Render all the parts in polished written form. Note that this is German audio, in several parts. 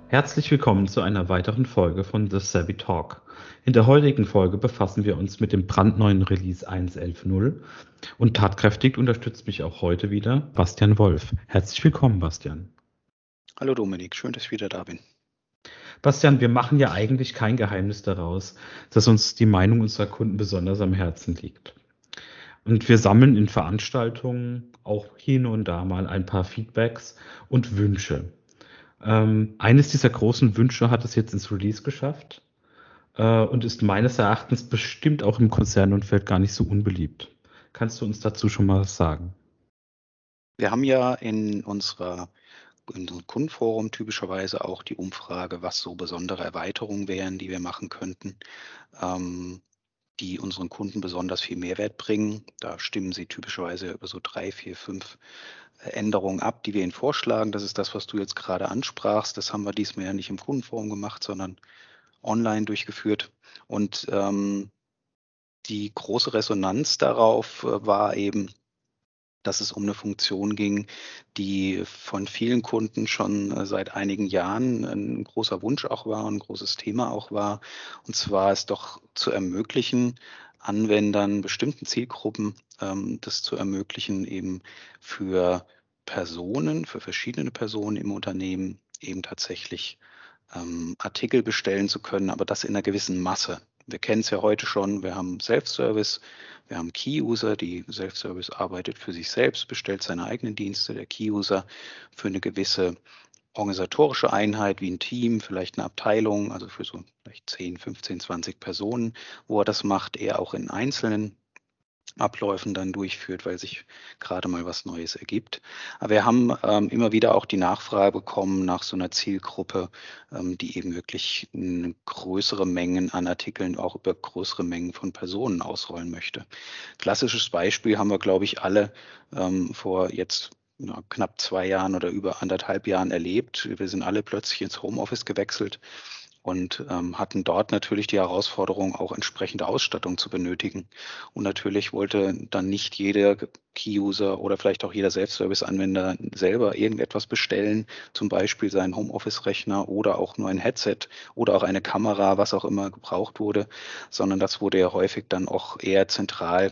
Herzlich willkommen zu einer weiteren Folge von The Savvy Talk. In der heutigen Folge befassen wir uns mit dem brandneuen Release 1.11.0 und tatkräftig unterstützt mich auch heute wieder Bastian Wolf. Herzlich willkommen, Bastian. Hallo Dominik, schön, dass ich wieder da bin. Bastian, wir machen ja eigentlich kein Geheimnis daraus, dass uns die Meinung unserer Kunden besonders am Herzen liegt. Und wir sammeln in Veranstaltungen auch hier und da mal ein paar Feedbacks und Wünsche. Eines dieser großen Wünsche hat es jetzt ins Release geschafft. Und ist meines Erachtens bestimmt auch im Konzernumfeld gar nicht so unbeliebt. Kannst du uns dazu schon mal was sagen? Wir haben ja in unserem Kundenforum typischerweise auch die Umfrage, was so besondere Erweiterungen wären, die wir machen könnten, ähm, die unseren Kunden besonders viel Mehrwert bringen. Da stimmen sie typischerweise über so 3, 4, 5 Änderungen ab, die wir ihnen vorschlagen. Das ist das, was du jetzt gerade ansprachst. Das haben wir diesmal ja nicht im Kundenforum gemacht, sondern online durchgeführt. Und die große Resonanz darauf war eben, dass es um eine Funktion ging, die von vielen Kunden schon, seit einigen Jahren ein großer Wunsch auch war, ein großes Thema auch war. Und zwar es doch zu ermöglichen, Anwendern, bestimmten Zielgruppen, das zu ermöglichen, eben für für verschiedene Personen im Unternehmen eben tatsächlich, Artikel bestellen zu können, aber das in einer gewissen Masse. Wir kennen es ja heute schon, wir haben Self-Service, wir haben Key-User, die Self-Service arbeitet für sich selbst, bestellt seine eigenen Dienste. Der Key-User für eine gewisse organisatorische Einheit wie ein Team, vielleicht eine Abteilung, also für so vielleicht 10, 15, 20 Personen, wo er das macht, eher auch in einzelnen Abläufen dann durchführt, weil sich gerade mal was Neues ergibt. Aber wir haben, immer wieder auch die Nachfrage bekommen nach so einer Zielgruppe, die eben wirklich 'ne größere Mengen an Artikeln auch über größere Mengen von Personen ausrollen möchte. Klassisches Beispiel haben wir, glaube ich, alle, vor jetzt, knapp 2 Jahren oder über 1,5 Jahren erlebt. Wir sind alle plötzlich ins Homeoffice gewechselt und, hatten dort natürlich die Herausforderung, auch entsprechende Ausstattung zu benötigen. Und natürlich wollte dann nicht jeder Key-User oder vielleicht auch jeder Self-Service-Anwender selber irgendetwas bestellen, zum Beispiel seinen Homeoffice-Rechner oder auch nur ein Headset oder auch eine Kamera, was auch immer gebraucht wurde, sondern das wurde ja häufig dann auch eher zentral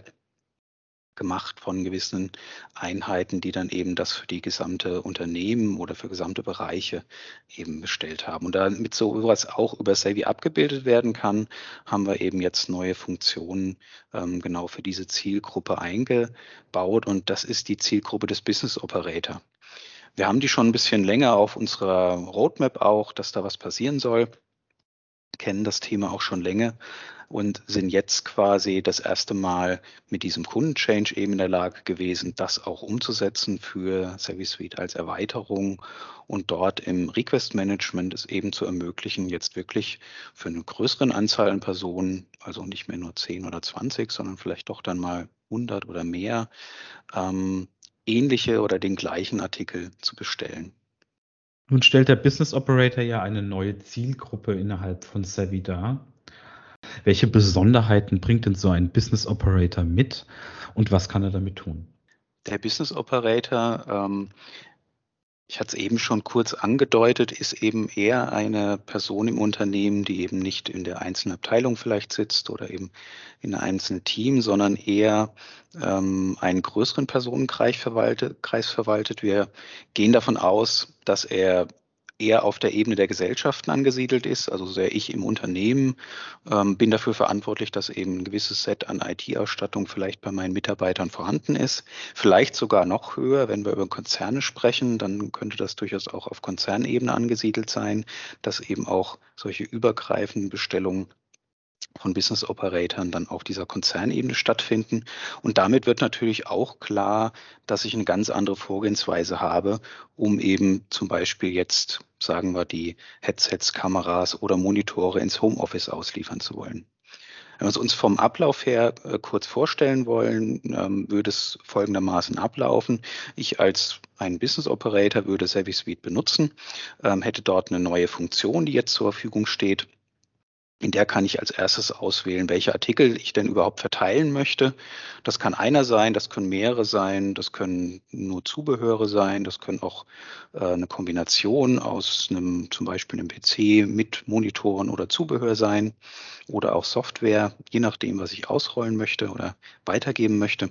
gemacht von gewissen Einheiten, die dann eben das für die gesamte Unternehmen oder für gesamte Bereiche eben bestellt haben. Und damit so was auch über Savvy abgebildet werden kann, haben wir eben jetzt neue Funktionen, genau für diese Zielgruppe eingebaut und das ist die Zielgruppe des Business Operator. Wir haben die schon ein bisschen länger auf unserer Roadmap auch, dass da was passieren soll, kennen das Thema auch schon länger und sind jetzt quasi das erste Mal mit diesem Kundenchange eben in der Lage gewesen, das auch umzusetzen für Service Suite als Erweiterung und dort im Request Management es eben zu ermöglichen, jetzt wirklich für eine größeren Anzahl an Personen, also nicht mehr nur 10 oder 20, sondern vielleicht doch dann mal 100 oder mehr, ähm, ähnliche oder den gleichen Artikel zu bestellen. Nun stellt der Business Operator ja eine neue Zielgruppe innerhalb von Savvy dar. Welche Besonderheiten bringt denn so ein Business Operator mit und was kann er damit tun? Der Business Operator, ich hatte es eben schon kurz angedeutet, ist eben eher eine Person im Unternehmen, die eben nicht in der einzelnen Abteilung vielleicht sitzt oder eben in einem einzelnen Team, sondern eher, einen größeren Kreis verwaltet. Wir gehen davon aus, dass er eher auf der Ebene der Gesellschaften angesiedelt ist, also sehr ich im Unternehmen, bin dafür verantwortlich, dass eben ein gewisses Set an IT-Ausstattung vielleicht bei meinen Mitarbeitern vorhanden ist. Vielleicht sogar noch höher, wenn wir über Konzerne sprechen, dann könnte das durchaus auch auf Konzernebene angesiedelt sein, dass eben auch solche übergreifenden Bestellungen von Business Operatoren dann auf dieser Konzernebene stattfinden. Und damit wird natürlich auch klar, dass ich eine ganz andere Vorgehensweise habe, um eben zum Beispiel jetzt, sagen wir, die Headsets, Kameras oder Monitore ins Homeoffice ausliefern zu wollen. Wenn wir es uns vom Ablauf her kurz vorstellen wollen, würde es folgendermaßen ablaufen. Ich als ein Business Operator würde Savvy Suite benutzen, hätte dort eine neue Funktion, die jetzt zur Verfügung steht. In der kann ich als erstes auswählen, welche Artikel ich denn überhaupt verteilen möchte. Das kann einer sein, das können mehrere sein, das können nur Zubehöre sein, das können auch 'ne Kombination aus zum Beispiel 'nem PC mit Monitoren oder Zubehör sein oder auch Software, je nachdem, was ich ausrollen möchte oder weitergeben möchte.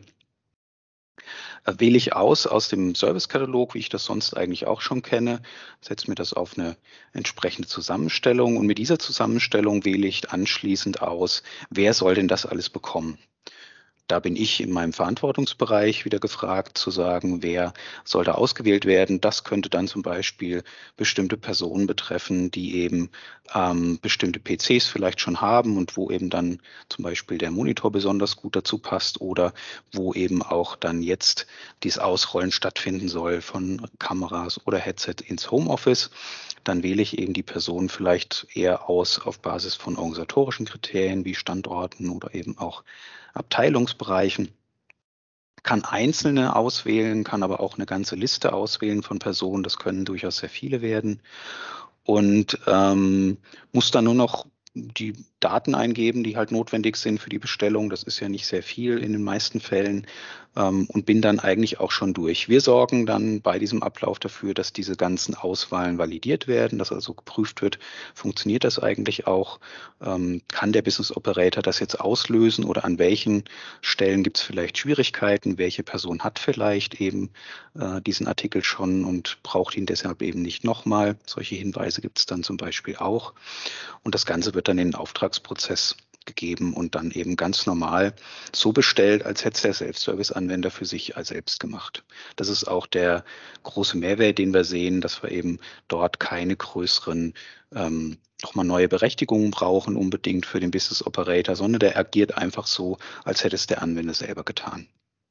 Wähle ich aus dem Servicekatalog, wie ich das sonst eigentlich auch schon kenne, setze mir das auf eine entsprechende Zusammenstellung und mit dieser Zusammenstellung wähle ich anschließend aus, wer soll denn das alles bekommen? Da bin ich in meinem Verantwortungsbereich wieder gefragt zu sagen, wer soll da ausgewählt werden. Das könnte dann zum Beispiel bestimmte Personen betreffen, die eben bestimmte PCs vielleicht schon haben und wo eben dann zum Beispiel der Monitor besonders gut dazu passt oder wo eben auch dann jetzt dieses Ausrollen stattfinden soll von Kameras oder Headset ins Homeoffice. Dann wähle ich eben die Person vielleicht eher aus auf Basis von organisatorischen Kriterien wie Standorten oder eben auch Abteilungsbereichen, kann Einzelne auswählen, kann aber auch eine ganze Liste auswählen von Personen. Das können durchaus sehr viele werden und muss dann nur noch die Daten eingeben, die halt notwendig sind für die Bestellung. Das ist ja nicht sehr viel in den meisten Fällen, und bin dann eigentlich auch schon durch. Wir sorgen dann bei diesem Ablauf dafür, dass diese ganzen Auswahlen validiert werden, dass also geprüft wird, funktioniert das eigentlich auch? Kann der Business Operator das jetzt auslösen oder an welchen Stellen gibt es vielleicht Schwierigkeiten? Welche Person hat vielleicht eben diesen Artikel schon und braucht ihn deshalb eben nicht nochmal? Solche Hinweise gibt es dann zum Beispiel auch. Und das Ganze wird dann in den Auftragsprozess gegeben und dann eben ganz normal so bestellt, als hätte es der Self-Service-Anwender für sich als selbst gemacht. Das ist auch der große Mehrwert, den wir sehen, dass wir eben dort keine größeren nochmal neue Berechtigungen brauchen unbedingt für den Business Operator, sondern der agiert einfach so, als hätte es der Anwender selber getan.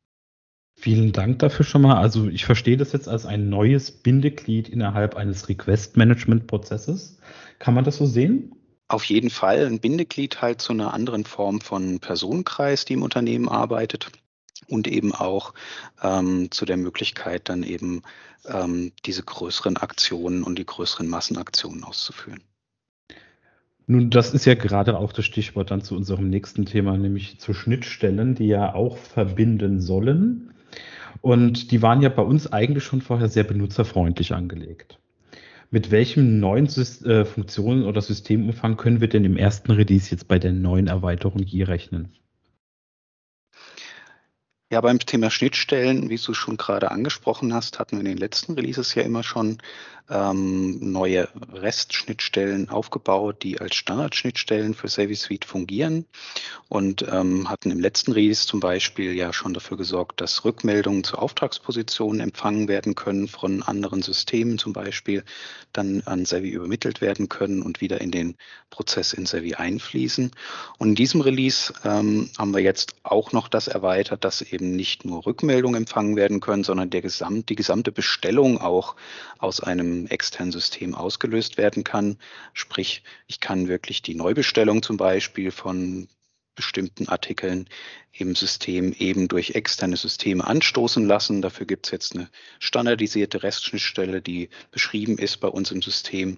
Vielen Dank dafür schon mal. Also, ich verstehe das jetzt als ein neues Bindeglied innerhalb eines Request-Management-Prozesses. Kann man das so sehen? Auf jeden Fall ein Bindeglied halt zu einer anderen Form von Personenkreis, die im Unternehmen arbeitet und eben auch zu der Möglichkeit, dann eben diese größeren Aktionen und die größeren Massenaktionen auszuführen. Nun, das ist ja gerade auch das Stichwort dann zu unserem nächsten Thema, nämlich zu Schnittstellen, die ja auch verbinden sollen. Und die waren ja bei uns eigentlich schon vorher sehr benutzerfreundlich angelegt. Mit welchem neuen Funktionen oder Systemumfang können wir denn im ersten Release jetzt bei der neuen Erweiterung hier rechnen? Ja, beim Thema Schnittstellen, wie du schon gerade angesprochen hast, hatten wir in den letzten Releases ja immer schon neue REST-Schnittstellen aufgebaut, die als Standardschnittstellen für Service Suite fungieren und hatten im letzten Release zum Beispiel ja schon dafür gesorgt, dass Rückmeldungen zu Auftragspositionen empfangen werden können von anderen Systemen zum Beispiel, dann an Service übermittelt werden können und wieder in den Prozess in Service einfließen. Und in diesem Release haben wir jetzt auch noch das erweitert, dass eben nicht nur Rückmeldungen empfangen werden können, sondern die gesamte Bestellung auch aus einem externen System ausgelöst werden kann. Sprich, ich kann wirklich die Neubestellung zum Beispiel von bestimmten Artikeln im System eben durch externe Systeme anstoßen lassen. Dafür gibt es jetzt eine standardisierte REST-Schnittstelle, die beschrieben ist bei uns im System.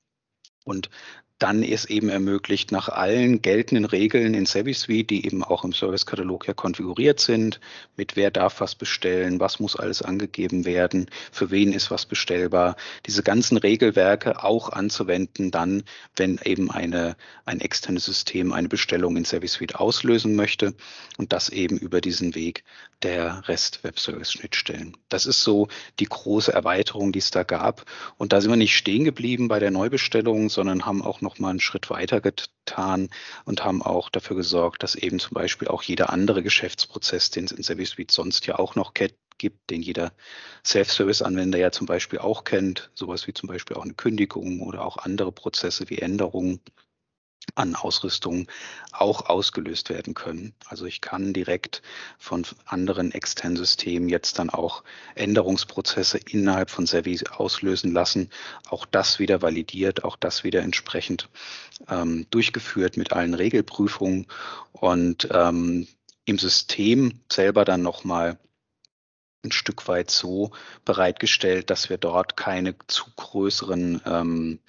Und dann ist eben ermöglicht, nach allen geltenden Regeln in Service Suite, die eben auch im Servicekatalog ja konfiguriert sind, mit wer darf was bestellen, was muss alles angegeben werden, für wen ist was bestellbar, diese ganzen Regelwerke auch anzuwenden dann, wenn eben ein externes System eine Bestellung in Service Suite auslösen möchte und das eben über diesen Weg der REST-Web-Service-Schnittstellen. Das ist so die große Erweiterung, die es da gab. Und da sind wir nicht stehen geblieben bei der Neubestellung, sondern haben auch noch mal einen Schritt weiter getan und haben auch dafür gesorgt, dass eben zum Beispiel auch jeder andere Geschäftsprozess, den es in Service Suite sonst ja auch noch gibt, den jeder Self-Service-Anwender ja zum Beispiel auch kennt, sowas wie zum Beispiel auch eine Kündigung oder auch andere Prozesse wie Änderungen an Ausrüstung auch ausgelöst werden können. Also ich kann direkt von anderen externen Systemen jetzt dann auch Änderungsprozesse innerhalb von Service auslösen lassen. Auch das wieder validiert, auch das wieder entsprechend durchgeführt mit allen Regelprüfungen und im System selber dann nochmal ein Stück weit so bereitgestellt, dass wir dort keine zu größeren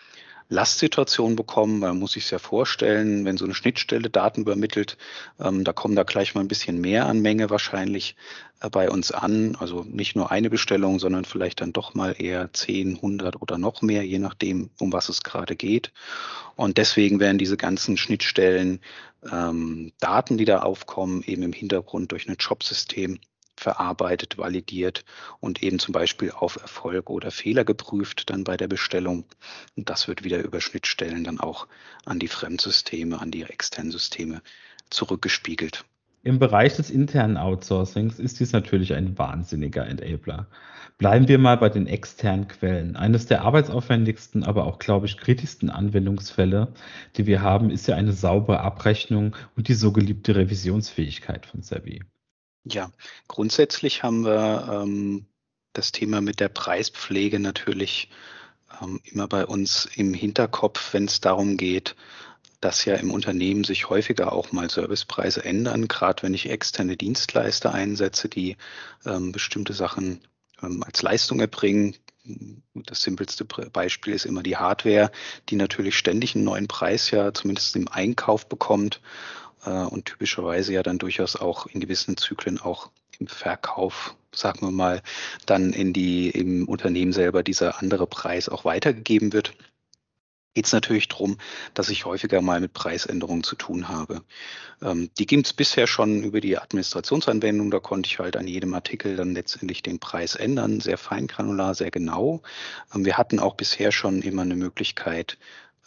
Lastsituation bekommen, weil man muss sich ja vorstellen, wenn so eine Schnittstelle Daten übermittelt, da kommen da gleich mal ein bisschen mehr an Menge wahrscheinlich bei uns an. Also nicht nur eine Bestellung, sondern vielleicht dann doch mal eher 10, 100 oder noch mehr, je nachdem, um was es gerade geht. Und deswegen werden diese ganzen Schnittstellen, Daten, die da aufkommen, eben im Hintergrund durch ein Jobsystem verarbeitet, validiert und eben zum Beispiel auf Erfolg oder Fehler geprüft dann bei der Bestellung. Und das wird wieder über Schnittstellen dann auch an die Fremdsysteme, an die externen Systeme zurückgespiegelt. Im Bereich des internen Outsourcings ist dies natürlich ein wahnsinniger Enabler. Bleiben wir mal bei den externen Quellen. Eines der arbeitsaufwendigsten, aber auch, glaube ich, kritischsten Anwendungsfälle, die wir haben, ist ja eine saubere Abrechnung und die so geliebte Revisionsfähigkeit von Savvy. Ja, grundsätzlich haben wir das Thema mit der Preispflege natürlich immer bei uns im Hinterkopf, wenn es darum geht, dass ja im Unternehmen sich häufiger auch mal Servicepreise ändern, gerade wenn ich externe Dienstleister einsetze, die bestimmte Sachen als Leistung erbringen. Das simpelste Beispiel ist immer die Hardware, die natürlich ständig einen neuen Preis ja zumindest im Einkauf bekommt und typischerweise ja dann durchaus auch in gewissen Zyklen auch im Verkauf, sagen wir mal, dann im Unternehmen selber dieser andere Preis auch weitergegeben wird. Geht es natürlich darum, dass ich häufiger mal mit Preisänderungen zu tun habe. Die gibt es bisher schon über die Administrationsanwendung. Da konnte ich halt an jedem Artikel dann letztendlich den Preis ändern, sehr feingranular, sehr genau. Wir hatten auch bisher schon immer eine Möglichkeit,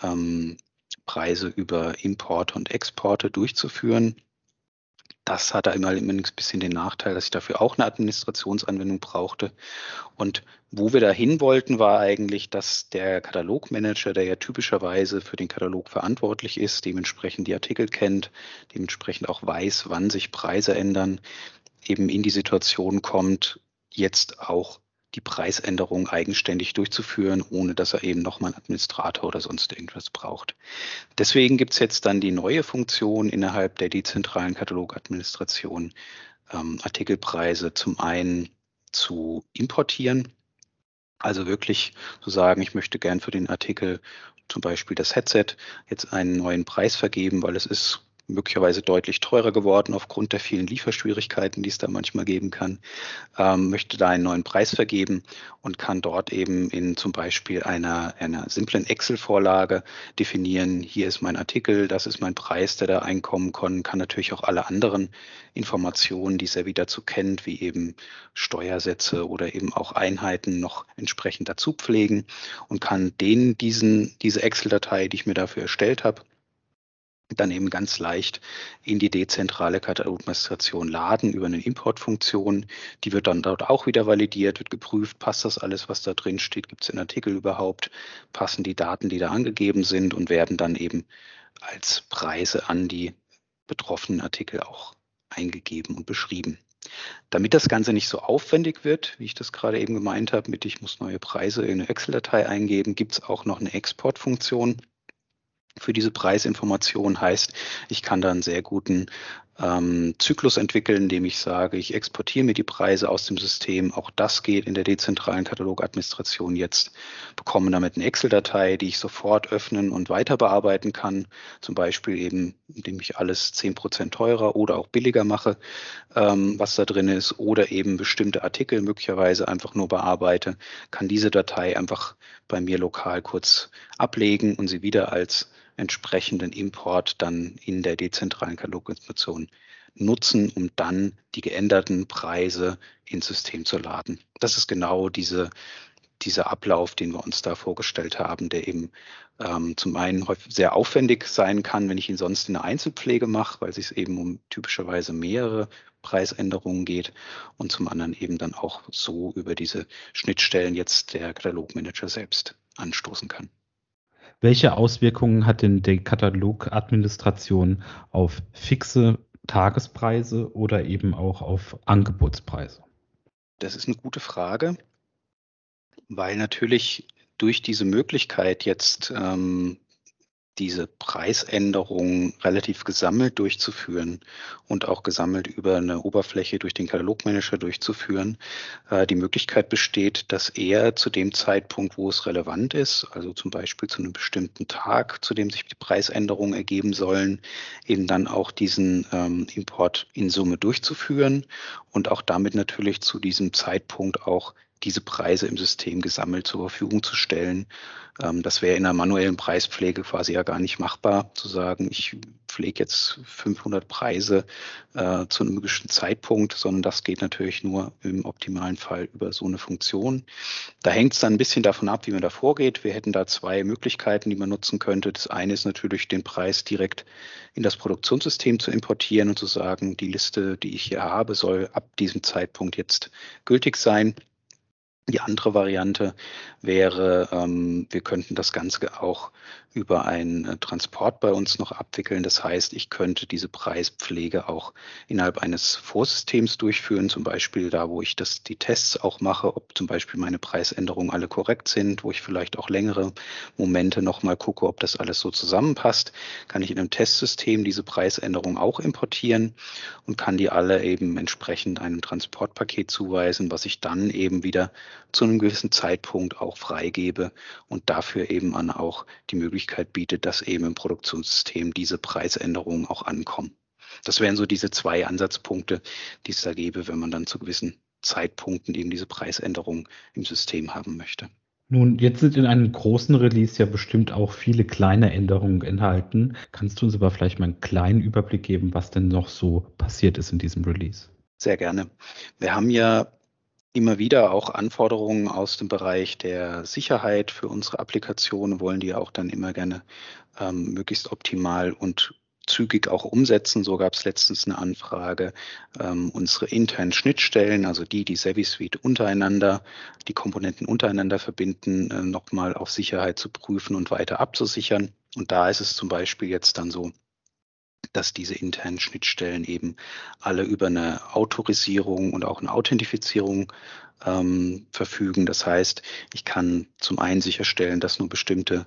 Preise über Importe und Exporte durchzuführen. Das hatte immer ein bisschen den Nachteil, dass ich dafür auch eine Administrationsanwendung brauchte. Und wo wir dahin wollten, war eigentlich, dass der Katalogmanager, der ja typischerweise für den Katalog verantwortlich ist, dementsprechend die Artikel kennt, dementsprechend auch weiß, wann sich Preise ändern, eben in die Situation kommt, jetzt auch die Preisänderung eigenständig durchzuführen, ohne dass er eben nochmal einen Administrator oder sonst irgendwas braucht. Deswegen gibt es jetzt dann die neue Funktion innerhalb der dezentralen Katalogadministration, Artikelpreise zum einen zu importieren, also wirklich zu sagen, ich möchte gern für den Artikel, zum Beispiel das Headset, jetzt einen neuen Preis vergeben, weil es ist möglicherweise deutlich teurer geworden aufgrund der vielen Lieferschwierigkeiten, die es da manchmal geben kann, möchte da einen neuen Preis vergeben und kann dort eben in zum Beispiel einer simplen Excel-Vorlage definieren, hier ist mein Artikel, das ist mein Preis, der da einkommen kann natürlich auch alle anderen Informationen, die es ja wieder dazu kennt, wie eben Steuersätze oder eben auch Einheiten noch entsprechend dazu pflegen und kann diese Excel-Datei, die ich mir dafür erstellt habe, dann eben ganz leicht in die dezentrale Katalogadministration laden über eine Importfunktion. Die wird dann dort auch wieder validiert, wird geprüft, passt das alles, was da drin steht, gibt es den Artikel überhaupt, passen die Daten, die da angegeben sind und werden dann eben als Preise an die betroffenen Artikel auch eingegeben und beschrieben. Damit das Ganze nicht so aufwendig wird, wie ich das gerade eben gemeint habe, mit ich muss neue Preise in eine Excel-Datei eingeben, gibt es auch noch eine Exportfunktion für diese Preisinformation. Heißt, ich kann da einen sehr guten Zyklus entwickeln, indem ich sage, ich exportiere mir die Preise aus dem System. Auch das geht in der dezentralen Katalogadministration jetzt. Bekomme damit eine Excel-Datei, die ich sofort öffnen und weiter bearbeiten kann. Zum Beispiel eben, indem ich alles 10% teurer oder auch billiger mache, was da drin ist, oder eben bestimmte Artikel möglicherweise einfach nur bearbeite, kann diese Datei einfach bei mir lokal kurz ablegen und sie wieder als entsprechenden Import dann in der dezentralen Katalogadministration nutzen, um dann die geänderten Preise ins System zu laden. Das ist genau dieser Ablauf, den wir uns da vorgestellt haben, der eben zum einen häufig sehr aufwendig sein kann, wenn ich ihn sonst in der Einzelpflege mache, weil es sich eben um typischerweise mehrere Preisänderungen geht und zum anderen eben dann auch so über diese Schnittstellen jetzt der Katalogmanager selbst anstoßen kann. Welche Auswirkungen hat denn die Katalogadministration auf fixe Tagespreise oder eben auch auf Angebotspreise? Das ist eine gute Frage, weil natürlich durch diese Möglichkeit jetzt diese Preisänderung relativ gesammelt durchzuführen und auch gesammelt über eine Oberfläche durch den Katalogmanager durchzuführen, die Möglichkeit besteht, dass er zu dem Zeitpunkt, wo es relevant ist, also zum Beispiel zu einem bestimmten Tag, zu dem sich die Preisänderungen ergeben sollen, eben dann auch diesen Import in Summe durchzuführen und auch damit natürlich zu diesem Zeitpunkt auch diese Preise im System gesammelt zur Verfügung zu stellen. Das wäre in einer manuellen Preispflege quasi ja gar nicht machbar, zu sagen, ich pflege jetzt 500 Preise zu einem bestimmten Zeitpunkt, sondern das geht natürlich nur im optimalen Fall über so eine Funktion. Da hängt es dann ein bisschen davon ab, wie man da vorgeht. Wir hätten da zwei Möglichkeiten, die man nutzen könnte. Das eine ist natürlich, den Preis direkt in das Produktionssystem zu importieren und zu sagen, die Liste, die ich hier habe, soll ab diesem Zeitpunkt jetzt gültig sein. Die andere Variante wäre, wir könnten das Ganze auch über einen Transport bei uns noch abwickeln. Das heißt, ich könnte diese Preispflege auch innerhalb eines Vorsystems durchführen, zum Beispiel da, wo ich die Tests auch mache, ob zum Beispiel meine Preisänderungen alle korrekt sind, wo ich vielleicht auch längere Momente nochmal gucke, ob das alles so zusammenpasst, kann ich in einem Testsystem diese Preisänderungen auch importieren und kann die alle eben entsprechend einem Transportpaket zuweisen, was ich dann eben wieder zu einem gewissen Zeitpunkt auch freigebe und dafür eben dann auch die Möglichkeit bietet, dass eben im Produktionssystem diese Preisänderungen auch ankommen. Das wären so diese zwei Ansatzpunkte, die es da gäbe, wenn man dann zu gewissen Zeitpunkten eben diese Preisänderungen im System haben möchte. Nun, jetzt sind in einem großen Release ja bestimmt auch viele kleine Änderungen enthalten. Kannst du uns aber vielleicht mal einen kleinen Überblick geben, was denn noch so passiert ist in diesem Release? Sehr gerne. Wir haben ja immer wieder auch Anforderungen aus dem Bereich der Sicherheit für unsere Applikationen, wollen die auch dann immer gerne möglichst optimal und zügig auch umsetzen. So gab es letztens eine Anfrage, unsere internen Schnittstellen, also die SavvySuite untereinander, die Komponenten untereinander verbinden, nochmal auf Sicherheit zu prüfen und weiter abzusichern. Und da ist es zum Beispiel jetzt dann so, dass diese internen Schnittstellen eben alle über eine Autorisierung und auch eine Authentifizierung verfügen. Das heißt, ich kann zum einen sicherstellen, dass nur bestimmte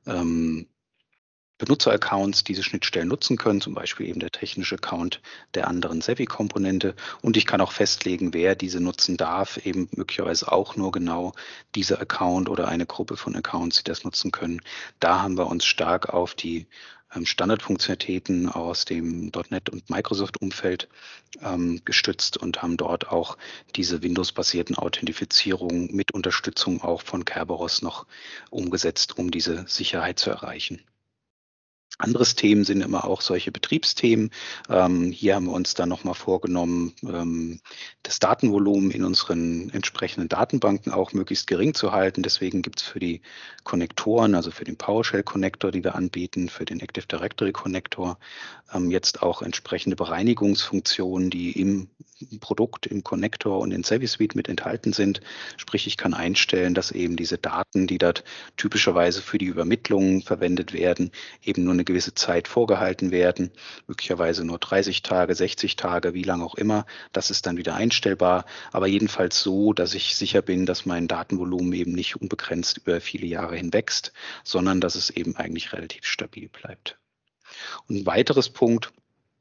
Benutzeraccounts diese Schnittstellen nutzen können, zum Beispiel eben der technische Account der anderen Savvy-Komponente. Und ich kann auch festlegen, wer diese nutzen darf, eben möglicherweise auch nur genau dieser Account oder eine Gruppe von Accounts, die das nutzen können. Da haben wir uns stark auf die Standardfunktionalitäten aus dem .NET und Microsoft-Umfeld gestützt und haben dort auch diese Windows-basierten Authentifizierungen mit Unterstützung auch von Kerberos noch umgesetzt, um diese Sicherheit zu erreichen. Anderes Themen sind immer auch solche Betriebsthemen. Hier haben wir uns dann nochmal vorgenommen, das Datenvolumen in unseren entsprechenden Datenbanken auch möglichst gering zu halten. Deswegen gibt es für die Konnektoren, also für den PowerShell-Connector, die wir anbieten, für den Active Directory-Connector, jetzt auch entsprechende Bereinigungsfunktionen, die im Produkt, im Connector und in SavvySuite mit enthalten sind. Sprich, ich kann einstellen, dass eben diese Daten, die dort typischerweise für die Übermittlung verwendet werden, eben nur eine gewisse Zeit vorgehalten werden, möglicherweise nur 30 Tage, 60 Tage, wie lange auch immer. Das ist dann wieder einstellbar, aber jedenfalls so, dass ich sicher bin, dass mein Datenvolumen eben nicht unbegrenzt über viele Jahre hinwächst, sondern dass es eben eigentlich relativ stabil bleibt. Und ein weiteres Punkt,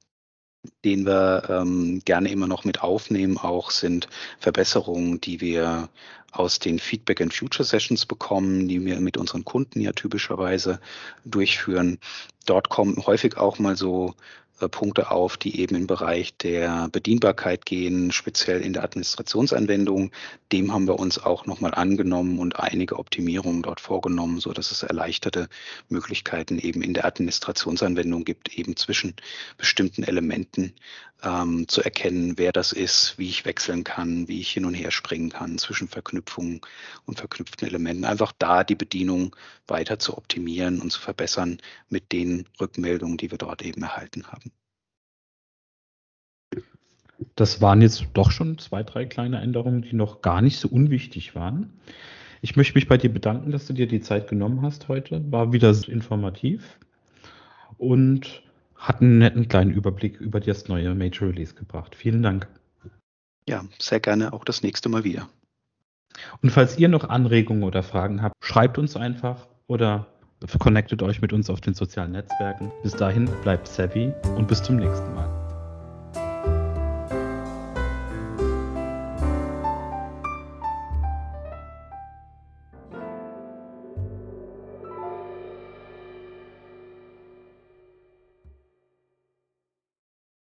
den wir gerne immer noch mit aufnehmen, auch sind Verbesserungen, die wir aus den Feedback and Future Sessions bekommen, die wir mit unseren Kunden ja typischerweise durchführen. Dort kommen häufig auch mal so Punkte auf, die eben im Bereich der Bedienbarkeit gehen, speziell in der Administrationsanwendung. Dem haben wir uns auch nochmal angenommen und einige Optimierungen dort vorgenommen, so dass es erleichterte Möglichkeiten eben in der Administrationsanwendung gibt, eben zwischen bestimmten Elementen zu erkennen, wer das ist, wie ich wechseln kann, wie ich hin und her springen kann zwischen Verknüpfungen und verknüpften Elementen. Einfach da die Bedienung weiter zu optimieren und zu verbessern mit den Rückmeldungen, die wir dort eben erhalten haben. Das waren jetzt doch schon 2, 3 kleine Änderungen, die noch gar nicht so unwichtig waren. Ich möchte mich bei dir bedanken, dass du dir die Zeit genommen hast heute. War wieder informativ und hat einen netten kleinen Überblick über das neue Major Release gebracht. Vielen Dank. Ja, sehr gerne auch das nächste Mal wieder. Und falls ihr noch Anregungen oder Fragen habt, schreibt uns einfach oder connectet euch mit uns auf den sozialen Netzwerken. Bis dahin bleibt savvy und bis zum nächsten Mal.